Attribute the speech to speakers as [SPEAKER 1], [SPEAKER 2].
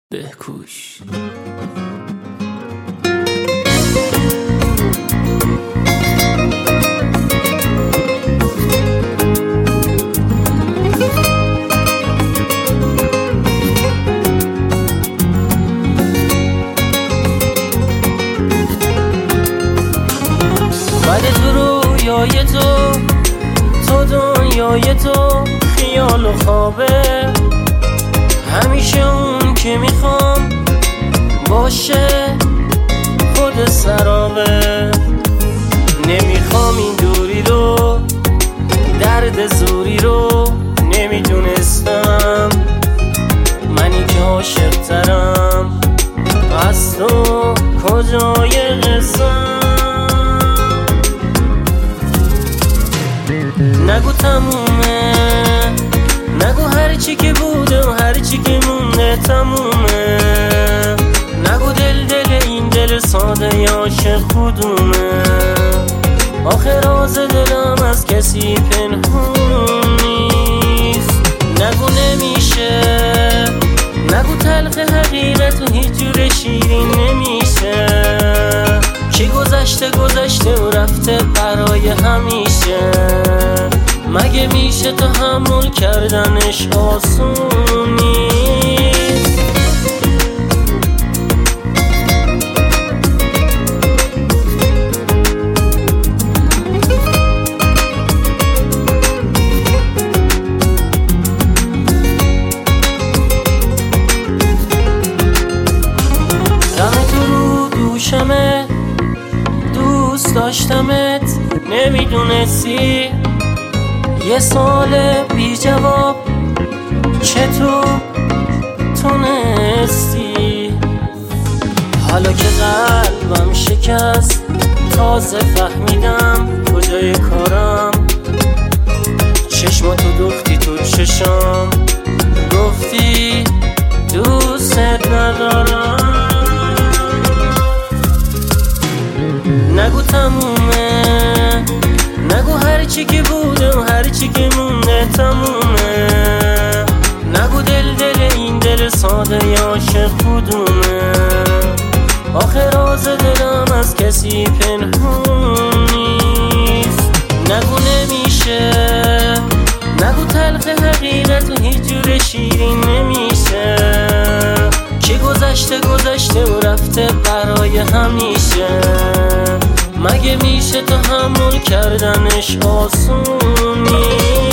[SPEAKER 1] بهکوش. بعد تو رویای تو دنیای تو خیال و خوابه، همیشه اون که میخوام باشه خود سرابه. نمیخوام این دوری رو، درد زوری رو، نمیدونستم منی که عاشق ترم از تو کجای قصم. نگو تمومه، نگو هرچی که بوده و هرچی که مونده تمومه. نگو دل این دل ساده عاشق کدومه. آخه راز دلم از کسی پنهون نیست. نگو نمیشه، نگو تلخ حقیقت و هیچ جور شیرین نمیشه. کی گذشته و رفته برای همیشه. مگه میشه تحمل کردنش آسون نیست. غم تو رو دوشمه، دوست داشتمت نمیدونستی. یه سال بی جواب چطور تونستی؟ حالا که قلبم شکست تازه فهمیدم کجای کارم. چشماتو دوختی تو چشام، گفتی دوست ندارم. نگو تمومه، نگو هرچی که بوده و هرچی که مونده تمومه. نگو دل این دل ساده عاشق کدومه. آخه راز دلم از کسی پنهون نیست. نگو نمیشه، نگو تلخ حقیقت و هیچ جور شیرین نمیشه. کی گذشته و رفته برای همیشه. مگه میشه تحمل کردنش آسون نیست.